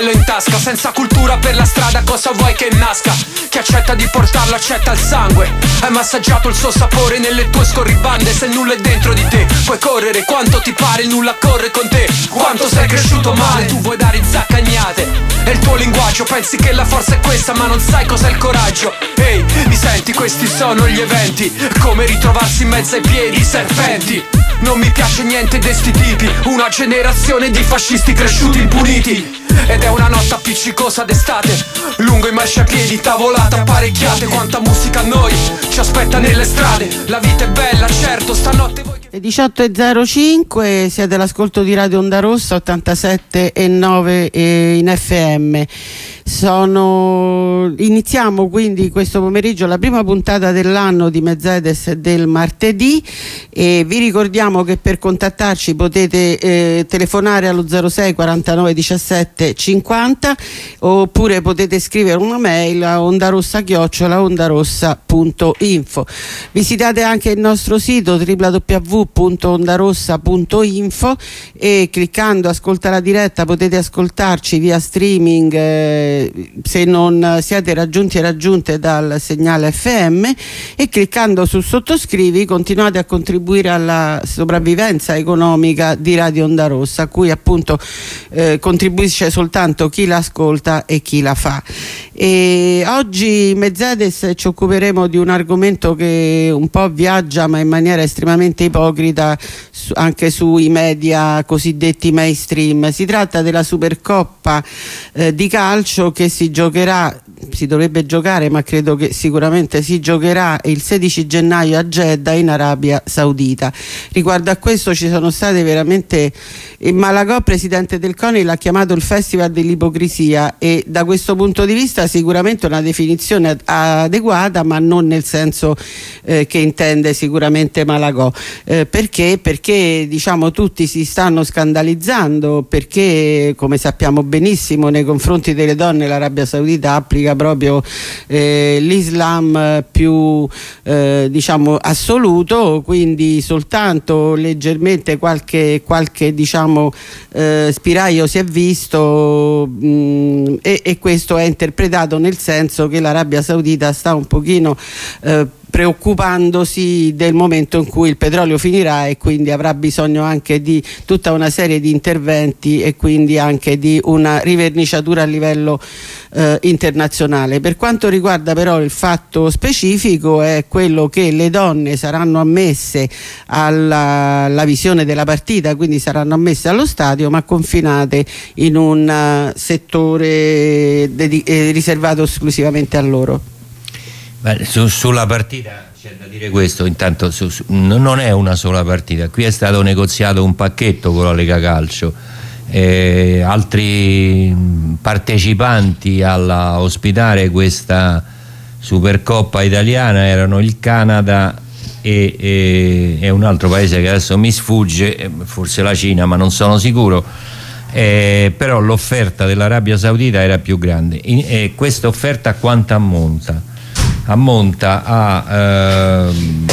coltello in tasca, senza cultura per la strada cosa vuoi che nasca? Chi accetta di portarlo accetta il sangue. Hai massaggiato il suo sapore nelle tue scorribande. Se nulla è dentro di te puoi correre quanto ti pare, il nulla corre con te. Quanto sei cresciuto male, tu vuoi dare inzaccagnate. È il tuo linguaggio, pensi che la forza è questa ma non sai cos'è il coraggio. Ehi, mi senti? Questi sono gli eventi, è come ritrovarsi in mezzo ai piedi serpenti. Non mi piace niente di sti tipi, una generazione di fascisti cresciuti impuniti. Ed è una notte appiccicosa d'estate, lungo i marciapiedi, tavolate apparecchiate. Quanta musica a noi ci aspetta nelle strade. La vita è bella, certo, stanotte voi... Le 18.05, siete all'ascolto di Radio Onda Rossa 87.9 in FM. Iniziamo quindi questo pomeriggio la prima puntata dell'anno di Mercedes del martedì, e vi ricordiamo che per contattarci potete telefonare allo 06 49 17 50, oppure potete scrivere una mail a ondarossa@ondarossa.info. Visitate anche il nostro sito www.ondarossa.info e cliccando ascolta la diretta potete ascoltarci via streaming se non siete raggiunti e raggiunte dal segnale FM, e cliccando su sottoscrivi continuate a contribuire alla sopravvivenza economica di Radio Onda Rossa, a cui appunto contribuisce soltanto chi la ascolta e chi la fa. E oggi Mercedes ci occuperemo di un argomento che un po' viaggia ma in maniera estremamente ipocrita anche sui media cosiddetti mainstream. Si tratta della Supercoppa di calcio che si dovrebbe giocare, ma credo che sicuramente si giocherà il 16 gennaio a Jeddah in Arabia Saudita. Riguardo a questo ci sono state veramente... Malagò, presidente del CONI, l'ha chiamato il festival dell'ipocrisia, e da questo punto di vista sicuramente una definizione adeguata, ma non nel senso che intende sicuramente Malagò. Perché? Perché diciamo tutti si stanno scandalizzando, perché come sappiamo benissimo nei confronti delle donne l'Arabia Saudita applica proprio l'Islam più diciamo assoluto, quindi soltanto leggermente qualche diciamo spiraglio si è visto, e questo è interpretato nel senso che l'Arabia Saudita sta un pochino preoccupandosi del momento in cui il petrolio finirà, e quindi avrà bisogno anche di tutta una serie di interventi e quindi anche di una riverniciatura a livello internazionale. Per quanto riguarda però il fatto specifico, è quello che le donne saranno ammesse alla visione della partita, quindi saranno ammesse allo stadio, ma confinate in un settore riservato esclusivamente a loro. Beh, sulla partita c'è da dire questo, intanto non è una sola partita, qui è stato negoziato un pacchetto con la Lega Calcio, altri partecipanti alla ospitare questa Supercoppa italiana erano il Canada e un altro paese che adesso mi sfugge, forse la Cina, ma non sono sicuro. Però l'offerta dell'Arabia Saudita era più grande, e questa offerta quanto ammonta? Ammonta a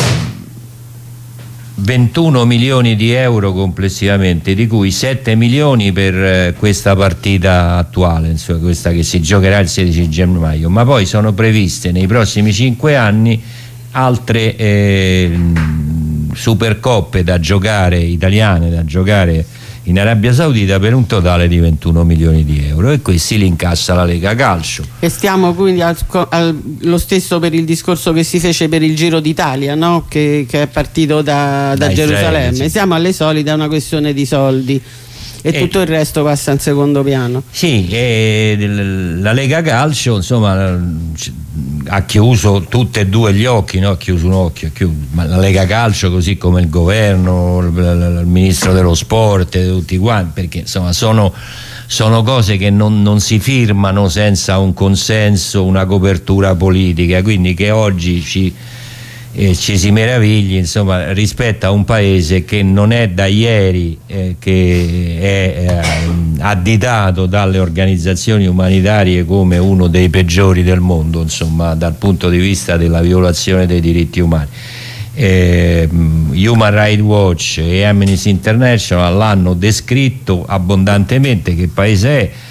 21 milioni di euro complessivamente, di cui 7 milioni per questa partita attuale, insomma, questa che si giocherà il 16 gennaio, ma poi sono previste nei prossimi 5 anni altre supercoppe da giocare, italiane da giocare in Arabia Saudita, per un totale di 21 milioni di euro, e questi li incassa la Lega Calcio. E stiamo quindi lo stesso per il discorso che si fece per il Giro d'Italia, no? che è partito da Gerusalemme. Sì. Siamo alle solite, è una questione di soldi. E tutto il resto passa in secondo piano. Sì, la Lega Calcio insomma ha chiuso tutti e due gli occhi, no? Ha chiuso un occhio, ma la Lega Calcio, così come il governo, il ministro dello sport, tutti quanti, perché insomma sono cose che non si firmano senza un consenso, una copertura politica, quindi che oggi ci si meravigli insomma rispetto a un paese che non è da ieri che è additato dalle organizzazioni umanitarie come uno dei peggiori del mondo, insomma, dal punto di vista della violazione dei diritti umani. Human Rights Watch e Amnesty International l'hanno descritto abbondantemente che paese è,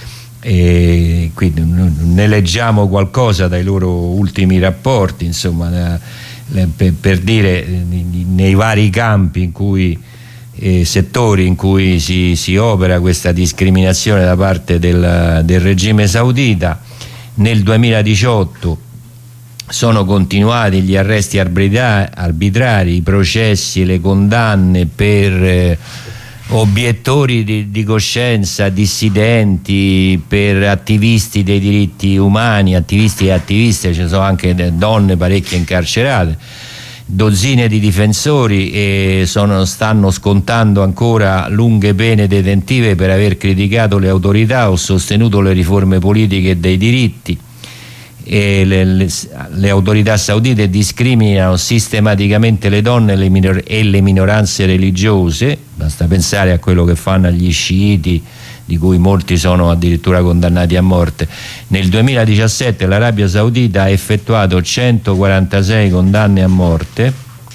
e quindi ne leggiamo qualcosa dai loro ultimi rapporti, insomma, per dire, nei vari campi in cui settori in cui si opera questa discriminazione da parte del regime saudita. Nel 2018 sono continuati gli arresti arbitrari, i processi e le condanne per obiettori di coscienza, dissidenti, per attivisti dei diritti umani, attivisti e attiviste, ci sono anche donne parecchie incarcerate, dozzine di difensori, e stanno scontando ancora lunghe pene detentive per aver criticato le autorità o sostenuto le riforme politiche e dei diritti. E le autorità saudite discriminano sistematicamente le donne e le minoranze religiose. Basta pensare a quello che fanno agli sciiti, di cui molti sono addirittura condannati a morte. Nel 2017 l'Arabia Saudita ha effettuato 146 condanne a morte,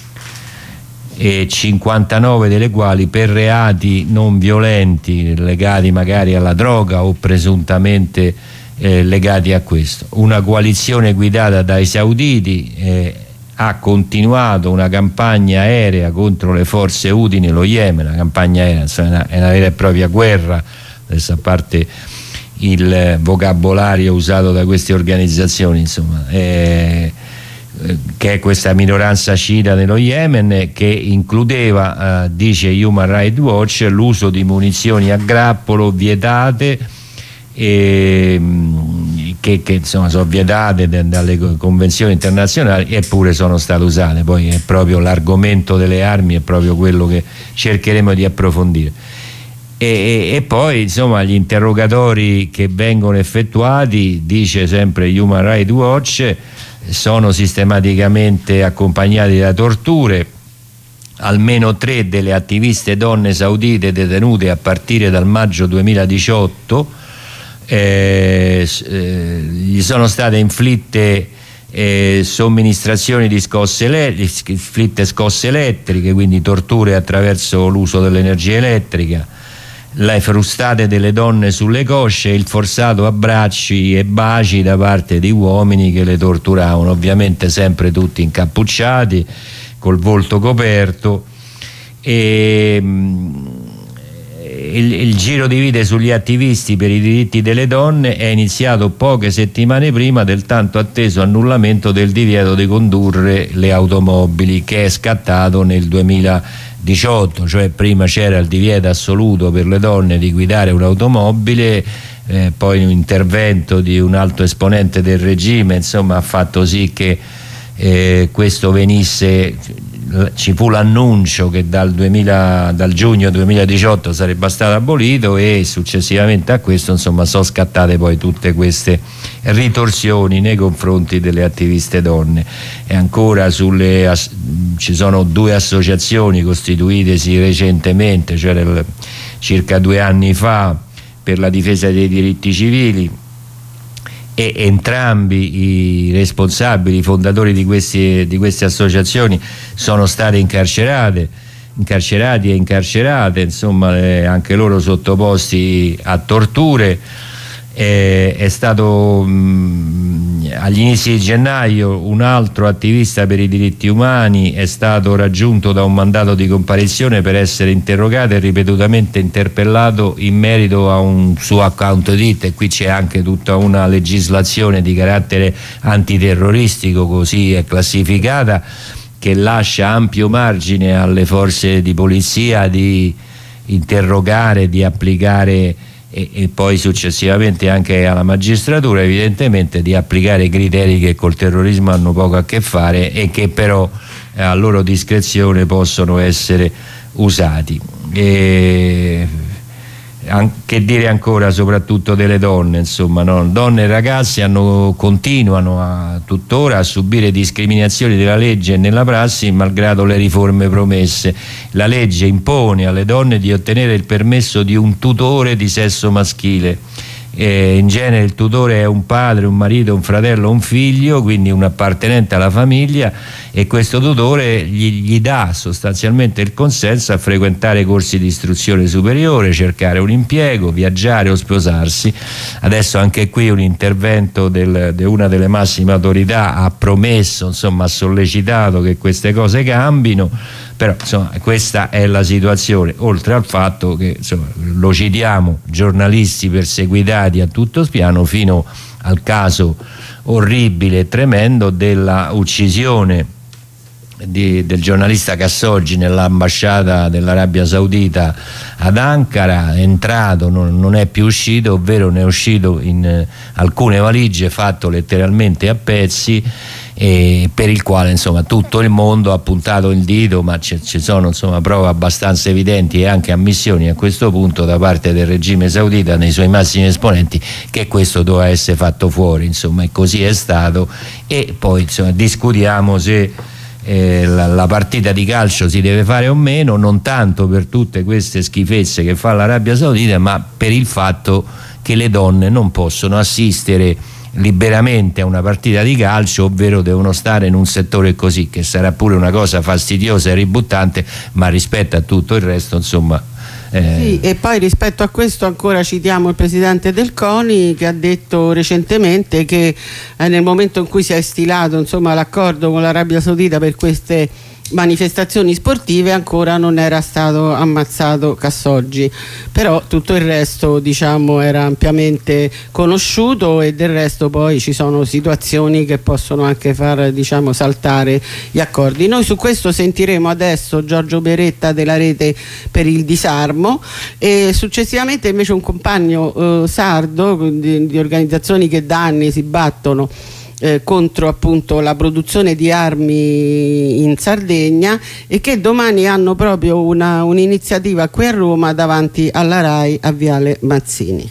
e 59 delle quali per reati non violenti legati magari alla droga o presuntamente legati a questo. Una coalizione guidata dai sauditi ha continuato una campagna aerea contro le forze Houthi nello Yemen. La campagna aerea, insomma, è una vera e propria guerra, adesso a parte il vocabolario usato da queste organizzazioni, insomma, che è questa minoranza sciita nello Yemen, che includeva, dice Human Rights Watch, l'uso di munizioni a grappolo vietate, che insomma sono vietate dalle convenzioni internazionali, eppure sono state usate. Poi è proprio l'argomento delle armi, è proprio quello che cercheremo di approfondire. E poi insomma gli interrogatori che vengono effettuati, dice sempre Human Rights Watch, sono sistematicamente accompagnati da torture. Almeno 3 delle attiviste donne saudite detenute a partire dal maggio 2018 gli sono state inflitte somministrazioni di scosse elettriche, quindi torture attraverso l'uso dell'energia elettrica, le frustate delle donne sulle cosce e il forzato abbracci e baci da parte di uomini che le torturavano, ovviamente sempre tutti incappucciati, col volto coperto. E il giro di vite sugli attivisti per i diritti delle donne è iniziato poche settimane prima del tanto atteso annullamento del divieto di condurre le automobili, che è scattato nel 2018, cioè prima c'era il divieto assoluto per le donne di guidare un'automobile, poi un intervento di un alto esponente del regime, insomma, ha fatto sì che questo venisse. Ci fu l'annuncio che dal giugno 2018 sarebbe stato abolito, e successivamente a questo, insomma, sono scattate poi tutte queste ritorsioni nei confronti delle attiviste donne. E ancora ci sono 2 associazioni costituitesi recentemente, cioè circa 2 anni fa, per la difesa dei diritti civili, e entrambi i responsabili, i fondatori di queste associazioni sono stati incarcerati e incarcerate, insomma, anche loro sottoposti a torture. È stato agli inizi di gennaio un altro attivista per i diritti umani è stato raggiunto da un mandato di comparizione per essere interrogato e ripetutamente interpellato in merito a un suo account DIT, e qui c'è anche tutta una legislazione di carattere antiterroristico, così è classificata, che lascia ampio margine alle forze di polizia di interrogare, di applicare, e poi successivamente anche alla magistratura, evidentemente, di applicare criteri che col terrorismo hanno poco a che fare e che però a loro discrezione possono essere usati. Che dire ancora, soprattutto delle donne, insomma, no? Donne e ragazzi continuano tuttora a subire discriminazioni della legge e nella prassi, malgrado le riforme promesse. La legge impone alle donne di ottenere il permesso di un tutore di sesso maschile, in genere il tutore è un padre, un marito, un fratello, un figlio, quindi un appartenente alla famiglia, e questo tutore gli dà sostanzialmente il consenso a frequentare corsi di istruzione superiore, cercare un impiego, viaggiare o sposarsi. Adesso anche qui un intervento di una delle massime autorità ha promesso, insomma ha sollecitato che queste cose cambino, però insomma questa è la situazione, oltre al fatto che insomma, lo citiamo, giornalisti perseguitati a tutto spiano, fino al caso orribile e tremendo della uccisione del giornalista Khashoggi nell'ambasciata dell'Arabia Saudita ad Ankara. È entrato, non è più uscito, ovvero ne è uscito in alcune valigie, fatto letteralmente a pezzi, e per il quale insomma tutto il mondo ha puntato il dito, ma ci sono insomma prove abbastanza evidenti e anche ammissioni a questo punto da parte del regime saudita nei suoi massimi esponenti che questo doveva essere fatto fuori, insomma, e così è stato. E poi insomma discutiamo se la partita di calcio si deve fare o meno, non tanto per tutte queste schifezze che fa l'Arabia Saudita, ma per il fatto che le donne non possono assistere liberamente a una partita di calcio, ovvero devono stare in un settore così, che sarà pure una cosa fastidiosa e ributtante, ma rispetto a tutto il resto insomma Sì, e poi rispetto a questo ancora citiamo il presidente del CONI, che ha detto recentemente che nel momento in cui si è stilato insomma l'accordo con l'Arabia Saudita per queste manifestazioni sportive ancora non era stato ammazzato Khashoggi, però tutto il resto diciamo era ampiamente conosciuto, e del resto poi ci sono situazioni che possono anche far diciamo saltare gli accordi. Noi su questo sentiremo adesso Giorgio Beretta della Rete per il Disarmo, e successivamente invece un compagno sardo di organizzazioni che da anni si battono contro appunto la produzione di armi in Sardegna, e che domani hanno proprio un'iniziativa qui a Roma davanti alla RAI a Viale Mazzini.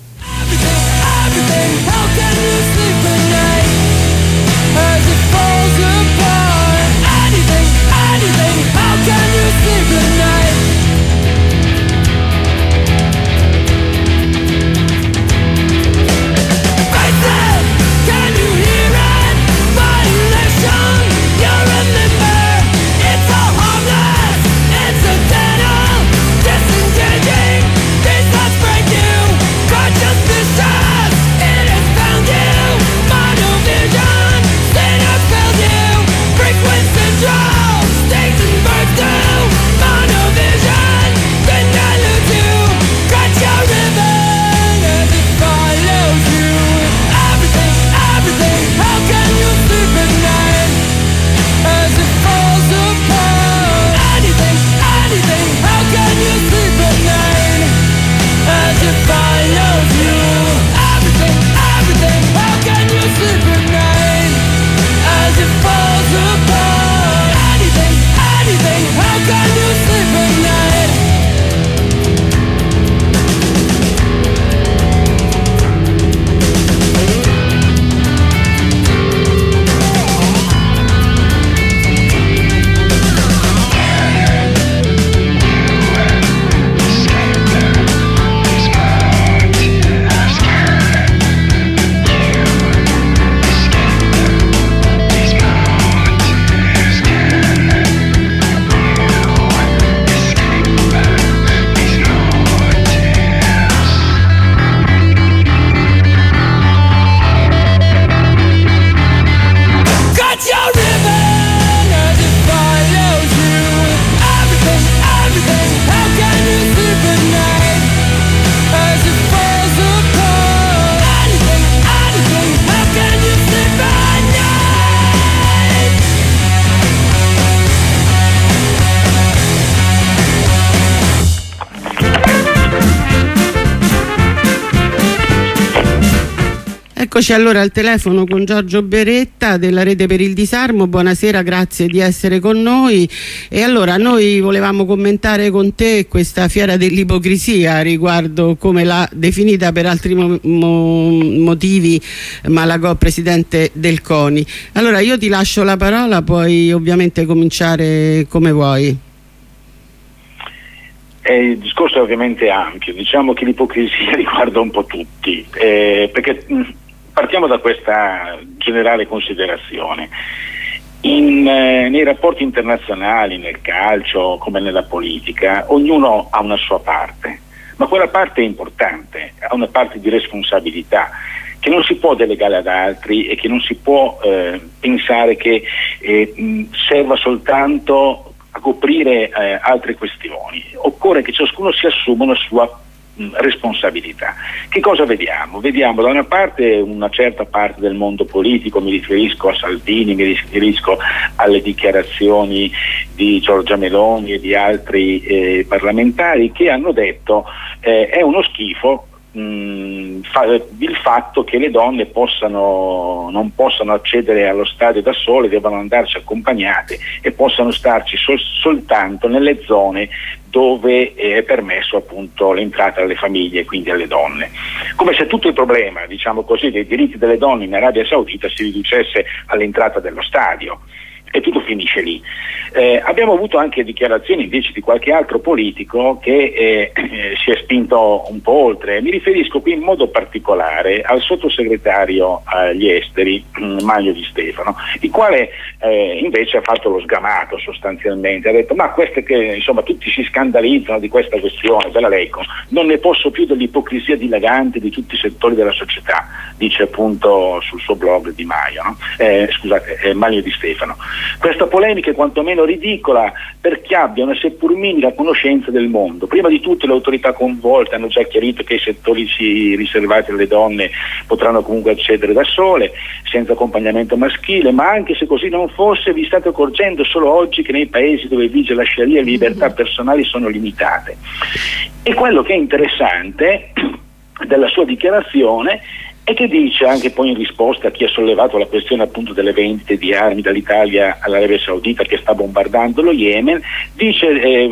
Eccoci allora al telefono con Giorgio Beretta della Rete per il Disarmo. Buonasera, grazie di essere con noi. E allora noi volevamo commentare con te questa fiera dell'ipocrisia riguardo come l'ha definita per altri motivi Malagò, presidente del CONI. Allora io ti lascio la parola, puoi ovviamente cominciare come vuoi. Il discorso è ovviamente ampio, diciamo che l'ipocrisia riguarda un po' tutti, perché partiamo da questa generale considerazione. Nei rapporti internazionali, nel calcio come nella politica, ognuno ha una sua parte, ma quella parte è importante, ha una parte di responsabilità che non si può delegare ad altri e che non si può pensare che serva soltanto a coprire altre questioni. Occorre che ciascuno si assuma una sua responsabilità. Che cosa vediamo? Vediamo da una parte una certa parte del mondo politico, mi riferisco a Salvini, mi riferisco alle dichiarazioni di Giorgia Meloni e di altri parlamentari che hanno detto è uno schifo il fatto che le donne non possano accedere allo stadio da sole, debbano andarci accompagnate e possano starci soltanto nelle zone dove è permesso appunto l'entrata alle famiglie, quindi alle donne. Come se tutto il problema, diciamo così, dei diritti delle donne in Arabia Saudita si riducesse all'entrata dello stadio. E tutto finisce lì. Abbiamo avuto anche dichiarazioni invece di qualche altro politico che si è spinto un po' oltre. Mi riferisco qui in modo particolare al sottosegretario agli esteri Manlio Di Stefano, il quale invece ha fatto lo sgamato sostanzialmente, ha detto ma queste che insomma tutti si scandalizzano di questa questione, ve la leggo, non ne posso più dell'ipocrisia dilagante di tutti i settori della società, dice appunto sul suo blog Di Maio, no? Manlio Di Stefano. Questa polemica è quantomeno ridicola per chi abbia una seppur minima conoscenza del mondo. Prima di tutto le autorità coinvolte hanno già chiarito che i settori riservati alle donne potranno comunque accedere da sole, senza accompagnamento maschile, ma anche se così non fosse, vi state accorgendo solo oggi che nei paesi dove vige la Sharia le libertà personali sono limitate. E quello che è interessante della sua dichiarazione e che dice anche poi in risposta a chi ha sollevato la questione appunto delle vendite di armi dall'Italia all'Arabia Saudita che sta bombardando lo Yemen, dice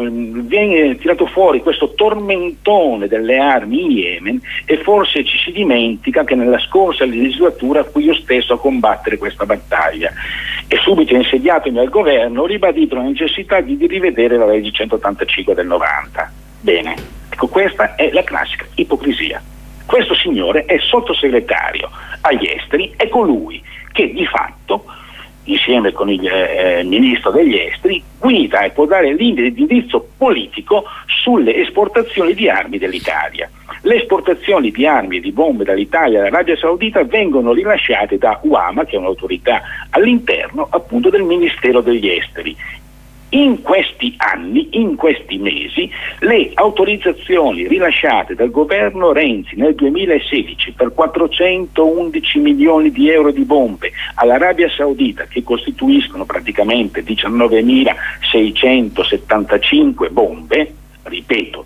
viene tirato fuori questo tormentone delle armi in Yemen e forse ci si dimentica che nella scorsa legislatura fui io stesso a combattere questa battaglia e subito insediatomi al governo ho ribadito la necessità di rivedere la legge 185 del 90. Bene, ecco, questa è la classica ipocrisia. Questo signore è sottosegretario agli esteri, è colui che di fatto, insieme con il ministro degli esteri, guida e può dare linee di indirizzo politico sulle esportazioni di armi dell'Italia. Le esportazioni di armi e di bombe dall'Italia all'Arabia Saudita vengono rilasciate da UAMA, che è un'autorità all'interno appunto del Ministero degli Esteri. In questi anni, in questi mesi, le autorizzazioni rilasciate dal governo Renzi nel 2016 per 411 milioni di euro di bombe all'Arabia Saudita, che costituiscono praticamente 19.675 bombe, ripeto,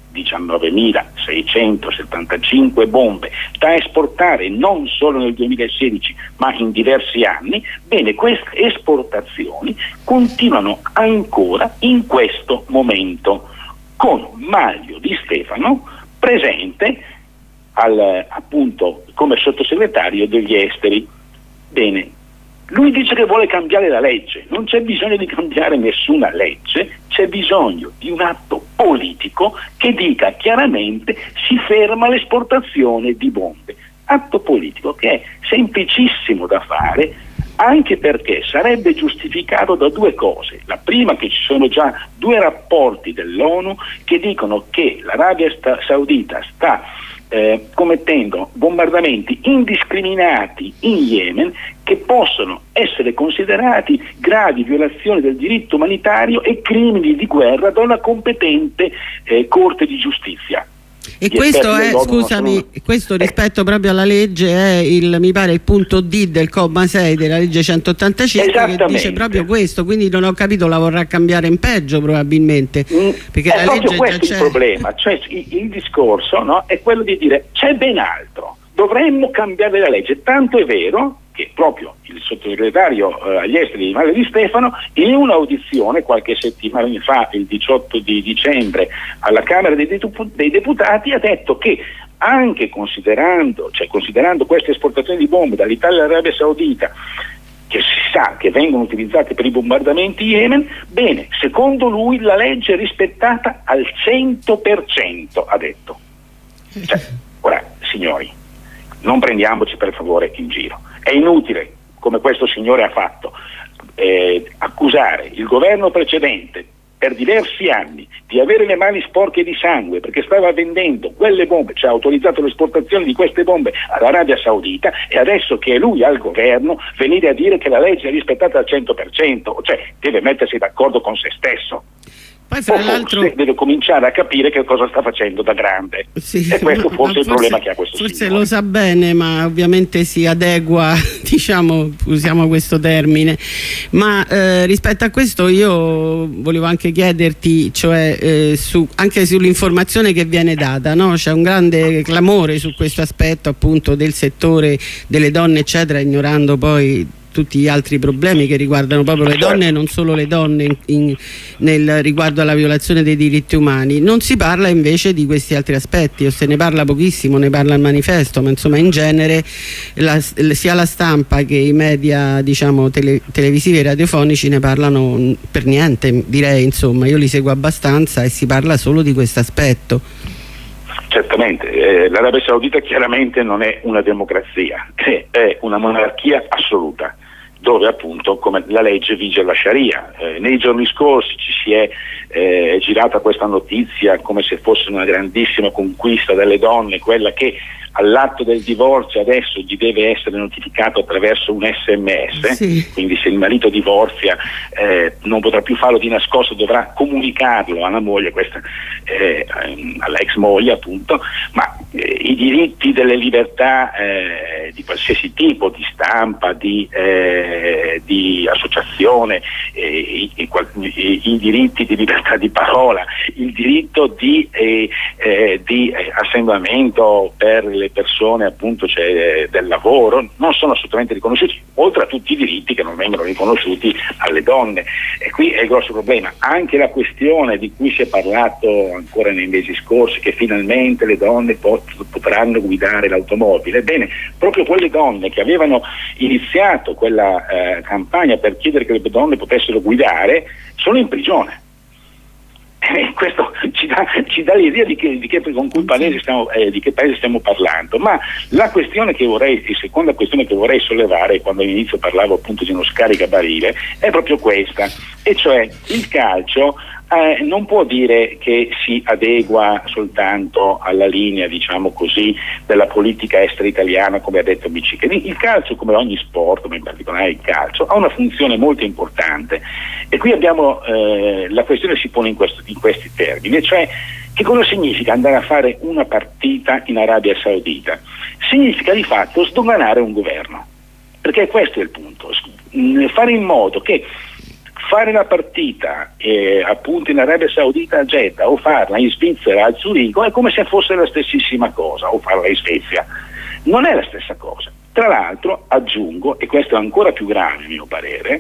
19.675 bombe da esportare non solo nel 2016 ma in diversi anni, bene, queste esportazioni continuano ancora in questo momento con Manlio Di Stefano presente appunto come sottosegretario degli esteri. Bene, lui dice che vuole cambiare la legge, non c'è bisogno di cambiare nessuna legge, c'è bisogno di un atto politico che dica chiaramente si ferma l'esportazione di bombe. Atto politico che è semplicissimo da fare, anche perché sarebbe giustificato da due cose. La prima, che ci sono già due rapporti dell'ONU che dicono che l'Arabia Saudita sta commettendo bombardamenti indiscriminati in Yemen che possono essere considerati gravi violazioni del diritto umanitario e crimini di guerra da una competente Corte di Giustizia. E questo è, scusami, questo rispetto proprio alla legge è mi pare il punto D del comma 6 della legge 185 che dice proprio questo, quindi non ho capito, la vorrà cambiare in peggio probabilmente, perché è la proprio legge questo già il c'è. problema, cioè il discorso, no, è quello di dire c'è ben altro, dovremmo cambiare la legge, tanto è vero che proprio il sottosegretario agli esteri Manlio Di Stefano in un'audizione qualche settimana fa, il 18 di dicembre alla Camera dei Deputati, ha detto che anche considerando queste esportazioni di bombe dall'Italia all'Arabia Saudita che si sa che vengono utilizzate per i bombardamenti in Yemen, bene, secondo lui la legge è rispettata al 100%, ha detto. Cioè, ora, signori, non prendiamoci per favore in giro. È inutile, come questo signore ha fatto, accusare il governo precedente per diversi anni di avere le mani sporche di sangue perché stava vendendo quelle bombe, cioè ha autorizzato l'esportazione di queste bombe all'Arabia Saudita, e adesso che è lui al governo venire a dire che la legge è rispettata al 100%, cioè deve mettersi d'accordo con se stesso. Poi fra l'altro deve cominciare a capire che cosa sta facendo da grande, sì, e questo forse è il problema che ha questo forse signore. Lo sa bene, ma ovviamente si adegua, diciamo, usiamo questo termine. Ma rispetto a questo io volevo anche chiederti, cioè anche sull'informazione che viene data, no? C'è un grande clamore su questo aspetto appunto del settore delle donne eccetera, ignorando poi tutti gli altri problemi che riguardano proprio le donne e non solo le donne nel riguardo alla violazione dei diritti umani. Non si parla invece di questi altri aspetti, o se ne parla pochissimo, ne parla il manifesto, ma insomma in genere sia la stampa che i media, diciamo, televisivi e radiofonici ne parlano per niente, direi. Insomma, io li seguo abbastanza e si parla solo di questo aspetto. Certamente, l'Arabia Saudita chiaramente non è una democrazia, è una monarchia assoluta, dove appunto come la legge vige la Sharia. Nei giorni scorsi ci si è girata questa notizia come se fosse una grandissima conquista delle donne, quella che all'atto del divorzio adesso gli deve essere notificato attraverso un SMS, sì. Quindi se il marito divorzia non potrà più farlo di nascosto, dovrà comunicarlo alla moglie, alla ex moglie appunto, ma i diritti delle libertà di qualsiasi tipo, di stampa, di associazione, i diritti di libertà di parola, il diritto di assemblamento per le persone appunto, cioè, del lavoro, non sono assolutamente riconosciuti, oltre a tutti i diritti che non vengono riconosciuti alle donne. E qui è il grosso problema. Anche la questione di cui si è parlato ancora nei mesi scorsi, che finalmente le donne potranno guidare l'automobile. Ebbene, proprio quelle donne che avevano iniziato quella campagna per chiedere che le donne potessero guidare sono in prigione. Questo ci dà l'idea di che paese stiamo parlando. Ma la seconda questione che vorrei sollevare, quando all'inizio parlavo appunto di uno scaricabarile, è proprio questa, e cioè il calcio non può dire che si adegua soltanto alla linea, diciamo così, della politica estera italiana, come ha detto Bicicchetti. Il calcio, come ogni sport, ma in particolare il calcio, ha una funzione molto importante, e qui abbiamo la questione si pone in questi termini, cioè che cosa significa andare a fare una partita in Arabia Saudita? Significa di fatto sdoganare un governo, perché questo è il punto, fare in modo che fare la partita appunto in Arabia Saudita a Jeddah o farla in Svizzera a Zurigo è come se fosse la stessissima cosa, o farla in Svezia. Non è la stessa cosa. Tra l'altro aggiungo, e questo è ancora più grave a mio parere,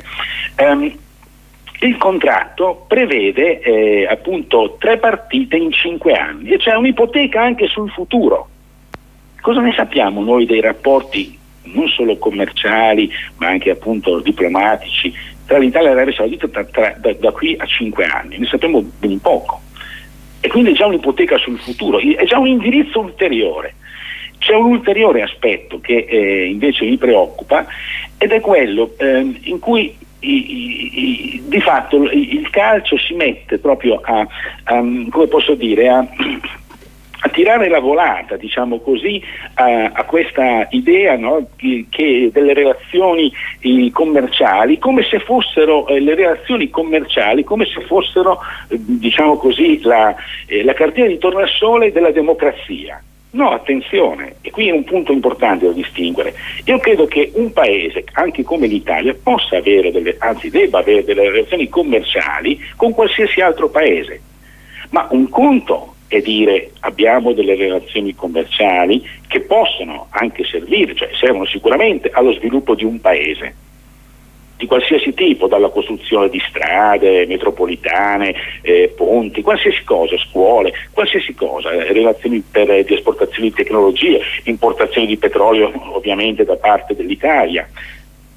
il contratto prevede appunto 3 partite in 5 anni, e c'è un'ipoteca anche sul futuro. Cosa ne sappiamo noi dei rapporti non solo commerciali ma anche appunto diplomatici tra l'Italia e l'Arabia Saudita da qui a 5 anni? Ne sappiamo ben poco, e quindi è già un'ipoteca sul futuro, è già un indirizzo ulteriore. C'è un ulteriore aspetto che invece mi preoccupa, ed è quello in cui di fatto il calcio si mette proprio come posso dire, a tirare la volata, diciamo così, a questa idea, no, che delle relazioni commerciali, come se fossero le relazioni commerciali, come se fossero, diciamo così, la cartina di tornasole della democrazia. No, attenzione, e qui è un punto importante da distinguere. Io credo che un paese, anche come l'Italia, possa avere debba avere delle relazioni commerciali con qualsiasi altro paese, ma un conto è dire abbiamo delle relazioni commerciali che possono anche servire, cioè servono sicuramente allo sviluppo di un paese, di qualsiasi tipo, dalla costruzione di strade, metropolitane, ponti, qualsiasi cosa, scuole, qualsiasi cosa, relazioni di esportazione di tecnologie, importazione di petrolio ovviamente da parte dell'Italia.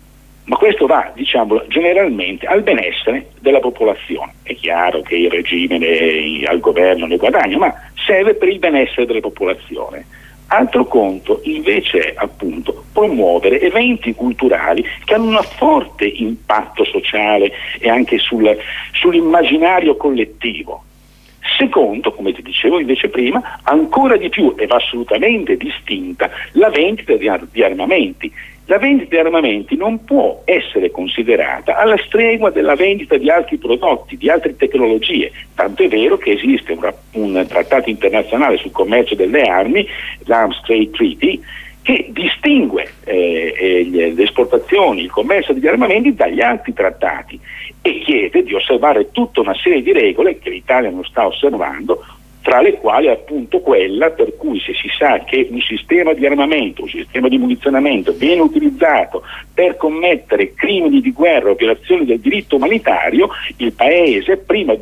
ma questo va, diciamo, generalmente al benessere della popolazione. È chiaro che il regime al governo ne guadagna, ma serve per il benessere della popolazione. Altro conto invece è appunto promuovere eventi culturali che hanno un forte impatto sociale e anche sull'immaginario collettivo. Secondo, come ti dicevo invece prima, ancora di più e va assolutamente distinta la vendita di armamenti. La vendita di armamenti non può essere considerata alla stregua della vendita di altri prodotti, di altre tecnologie, tanto è vero che esiste un trattato internazionale sul commercio delle armi, l'Arms Trade Treaty, che distingue le esportazioni, il commercio degli armamenti dagli altri trattati e chiede di osservare tutta una serie di regole che l'Italia non sta osservando, tra le quali appunto quella per cui se si sa che un sistema di armamento, un sistema di munizionamento viene utilizzato per commettere crimini di guerra, operazioni del diritto umanitario, il paese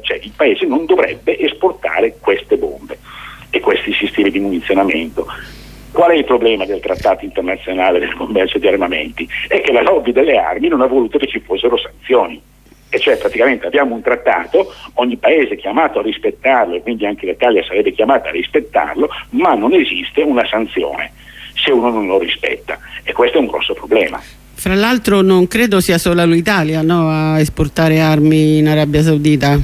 non dovrebbe esportare queste bombe e questi sistemi di munizionamento. Qual è il problema del trattato internazionale del commercio di armamenti? È che la lobby delle armi non ha voluto che ci fossero sanzioni. E cioè praticamente abbiamo un trattato, ogni paese è chiamato a rispettarlo e quindi anche l'Italia sarebbe chiamata a rispettarlo, ma non esiste una sanzione se uno non lo rispetta e questo è un grosso problema. Fra l'altro non credo sia solo l'Italia, no, a esportare armi in Arabia Saudita.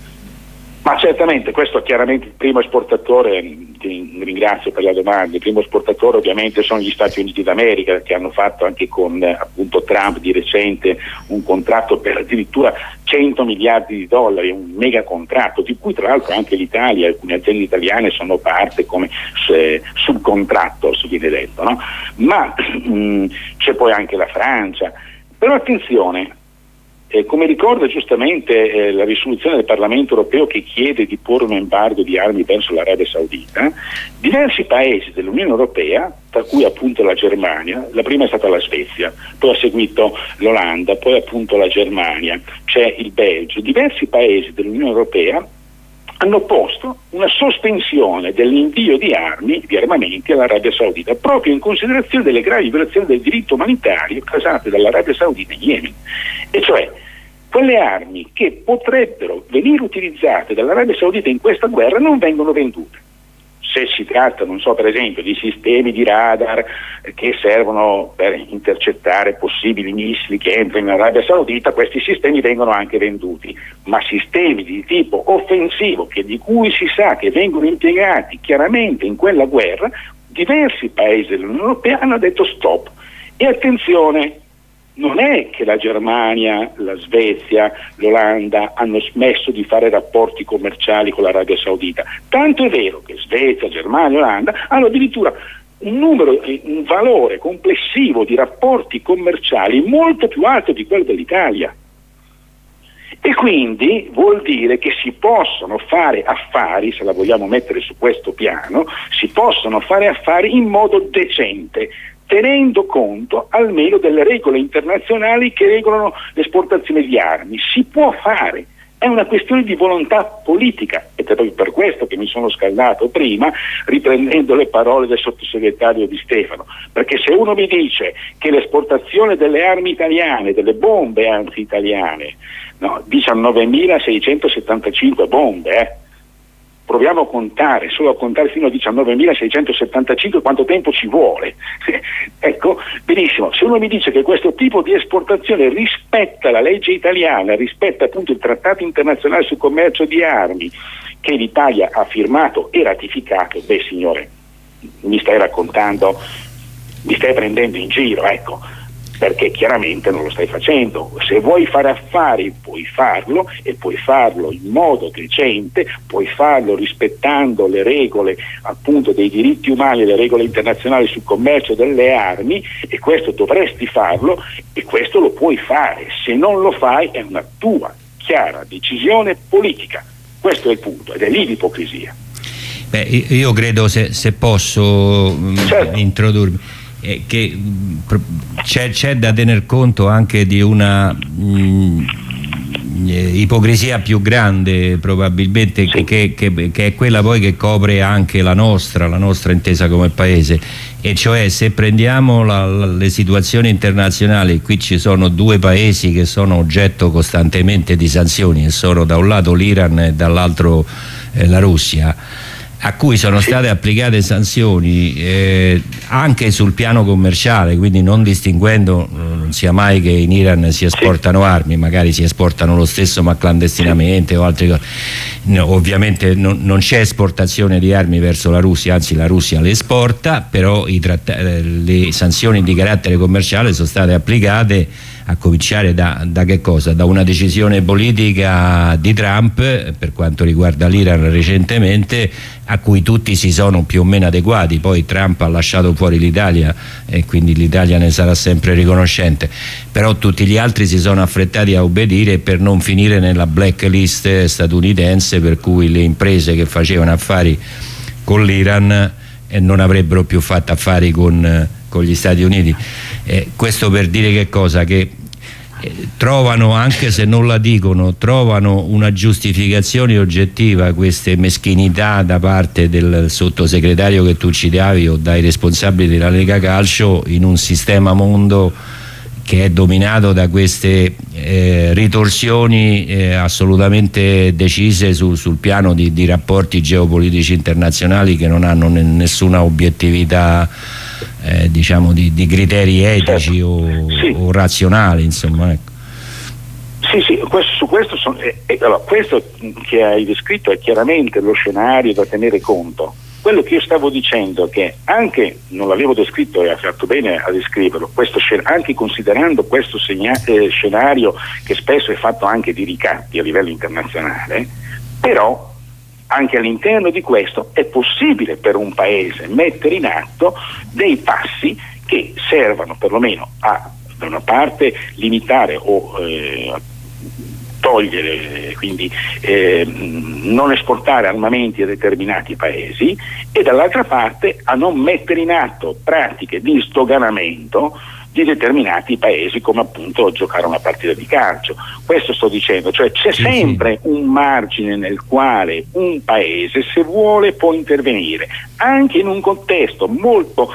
Ma certamente questo è chiaramente il primo esportatore, ti ringrazio per la domanda, il primo esportatore ovviamente sono gli Stati Uniti d'America, che hanno fatto anche con appunto Trump di recente un contratto per addirittura 100 miliardi di dollari, un mega contratto di cui tra l'altro anche l'Italia, alcune aziende italiane sono parte come subcontractors viene detto, no? Ma c'è poi anche la Francia, però attenzione. Come ricorda giustamente la risoluzione del Parlamento europeo che chiede di porre un embargo di armi verso l'Arabia Saudita, diversi paesi dell'Unione Europea, tra cui appunto la Germania, la prima è stata la Svezia, poi ha seguito l'Olanda, poi appunto la Germania, c'è il Belgio, diversi paesi dell'Unione Europea hanno posto una sospensione dell'invio di armamenti all'Arabia Saudita, proprio in considerazione delle gravi violazioni del diritto umanitario causate dall'Arabia Saudita in Yemen. E cioè, quelle armi che potrebbero venire utilizzate dall'Arabia Saudita in questa guerra non vengono vendute. Se si tratta, non so, per esempio, di sistemi di radar che servono per intercettare possibili missili che entrano in Arabia Saudita, questi sistemi vengono anche venduti, ma sistemi di tipo offensivo di cui si sa che vengono impiegati chiaramente in quella guerra, diversi paesi dell'Unione Europea hanno detto stop. E attenzione, non è che la Germania, la Svezia, l'Olanda hanno smesso di fare rapporti commerciali con l'Arabia Saudita, tanto è vero che Svezia, Germania e Olanda hanno addirittura un valore complessivo di rapporti commerciali molto più alto di quello dell'Italia. E quindi vuol dire che si possono fare affari, se la vogliamo mettere su questo piano, si possono fare affari in modo decente, tenendo conto almeno delle regole internazionali che regolano l'esportazione di armi. Si può fare, è una questione di volontà politica ed è proprio per questo che mi sono scaldato prima riprendendo le parole del sottosegretario Di Stefano, perché se uno mi dice che l'esportazione delle armi italiane, delle bombe anzi italiane, 19.675 bombe, proviamo a contare, solo a contare fino a 19.675 quanto tempo ci vuole. Ecco, benissimo, se uno mi dice che questo tipo di esportazione rispetta la legge italiana, rispetta appunto il trattato internazionale sul commercio di armi che l'Italia ha firmato e ratificato, beh signore, mi stai raccontando, mi stai prendendo in giro, ecco, perché chiaramente non lo stai facendo. Se vuoi fare affari puoi farlo e puoi farlo in modo decente, puoi farlo rispettando le regole appunto dei diritti umani e le regole internazionali sul commercio delle armi, e questo dovresti farlo e questo lo puoi fare. Se non lo fai è una tua chiara decisione politica, questo è il punto ed è lì l'ipocrisia. Beh, io credo, se posso introdurmi, che c'è da tener conto anche di una ipocrisia più grande probabilmente, sì, che è quella poi che copre anche la nostra intesa come paese, e cioè se prendiamo le situazioni internazionali, qui ci sono due paesi che sono oggetto costantemente di sanzioni, e sono da un lato l'Iran e dall'altro la Russia, a cui sono state applicate sanzioni anche sul piano commerciale, quindi non distinguendo, non sia mai che in Iran si esportano armi, magari si esportano lo stesso ma clandestinamente o altre cose. No, ovviamente non c'è esportazione di armi verso la Russia, anzi la Russia le esporta, però le sanzioni di carattere commerciale sono state applicate a cominciare da che cosa? Da una decisione politica di Trump per quanto riguarda l'Iran recentemente, a cui tutti si sono più o meno adeguati. Poi Trump ha lasciato fuori l'Italia e quindi l'Italia ne sarà sempre riconoscente, però tutti gli altri si sono affrettati a obbedire per non finire nella blacklist statunitense, per cui le imprese che facevano affari con l'Iran non avrebbero più fatto affari con gli Stati Uniti. Questo per dire che cosa? Che trovano, anche se non la dicono, trovano una giustificazione oggettiva queste meschinità da parte del sottosegretario che tu citavi o dai responsabili della Lega Calcio, in un sistema mondo che è dominato da queste ritorsioni assolutamente decise sul piano di rapporti geopolitici internazionali che non hanno nessuna obiettività, diciamo di criteri etici o razionali, insomma, ecco. Sì, allora, questo che hai descritto è chiaramente lo scenario da tenere conto. Quello che io stavo dicendo è che anche, non l'avevo descritto e ha fatto bene a descriverlo, anche considerando questo scenario che spesso è fatto anche di ricatti a livello internazionale, però anche all'interno di questo è possibile per un paese mettere in atto dei passi che servano perlomeno a, da una parte, limitare o togliere, quindi non esportare armamenti a determinati paesi, e dall'altra parte a non mettere in atto pratiche di sdoganamento di determinati paesi, come appunto giocare una partita di calcio. Questo sto dicendo, cioè c'è sempre un margine nel quale un paese, se vuole, può intervenire anche in un contesto molto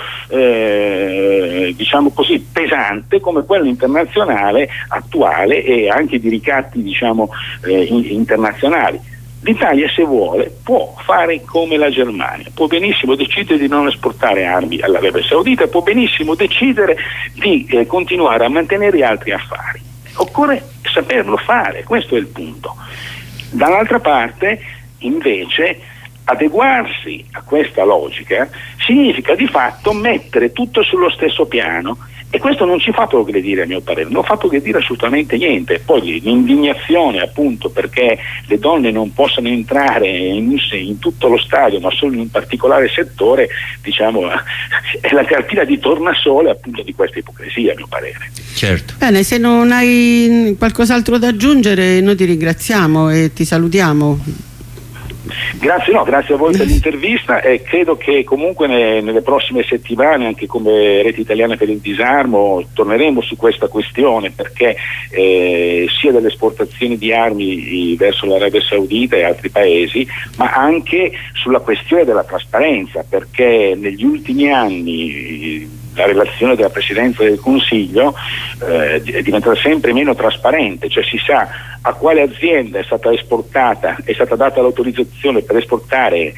diciamo così pesante come quello internazionale attuale e anche di ricatti, diciamo, internazionali. L'Italia, se vuole, può fare come la Germania, può benissimo decidere di non esportare armi all'Arabia Saudita, può benissimo decidere di continuare a mantenere altri affari. Occorre saperlo fare, questo è il punto. Dall'altra parte, invece, adeguarsi a questa logica significa di fatto mettere tutto sullo stesso piano, e questo non ci fa progredire, a mio parere, non fa progredire assolutamente niente. Poi l'indignazione, appunto, perché le donne non possano entrare in tutto lo stadio ma solo in un particolare settore, diciamo, è la cartina di tornasole, appunto, di questa ipocrisia, a mio parere. Certo. Bene, se non hai qualcos'altro da aggiungere, noi ti ringraziamo e ti salutiamo. Grazie a voi per l'intervista, e credo che comunque nelle prossime settimane, anche come Rete Italiana per il Disarmo, torneremo su questa questione, perché sia delle esportazioni di armi verso l'Arabia Saudita e altri paesi, ma anche sulla questione della trasparenza, perché negli ultimi anni la relazione della Presidenza del Consiglio è diventata sempre meno trasparente, cioè si sa a quale azienda è stata data l'autorizzazione per esportare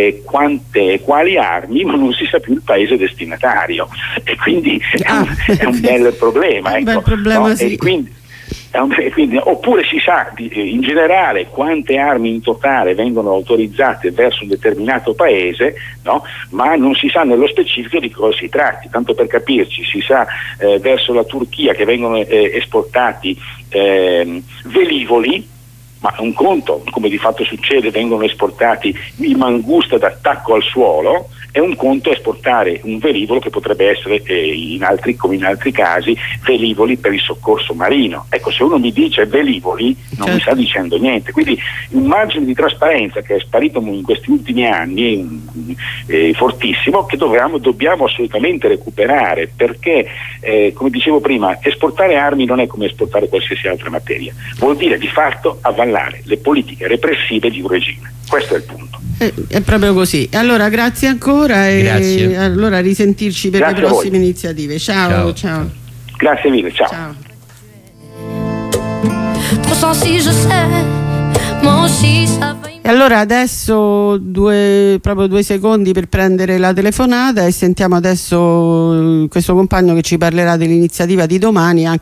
quali armi, ma non si sa più il paese destinatario, e quindi è un bel problema, ecco, bel problema, no? Sì. Quindi, oppure si sa in generale quante armi in totale vengono autorizzate verso un determinato paese, no? Ma non si sa nello specifico di cosa si tratti. Tanto per capirci, si sa verso la Turchia che vengono esportati velivoli, ma un conto, come di fatto succede, vengono esportati i mangusta d'attacco al suolo, e un conto è esportare un velivolo che potrebbe essere come in altri casi velivoli per il soccorso marino. Ecco, se uno mi dice velivoli non mi sta dicendo niente, quindi un margine di trasparenza che è sparito in questi ultimi anni fortissimo, che dobbiamo assolutamente recuperare, perché come dicevo prima, esportare armi non è come esportare qualsiasi altra materia, vuol dire di fatto avvallare le politiche repressive di un regime. Questo è il punto. È proprio così. Allora grazie ancora e grazie. Allora risentirci per Grazie le prossime iniziative. Ciao. Grazie mille, ciao. E allora adesso proprio due secondi per prendere la telefonata e sentiamo adesso questo compagno che ci parlerà dell'iniziativa di domani, anche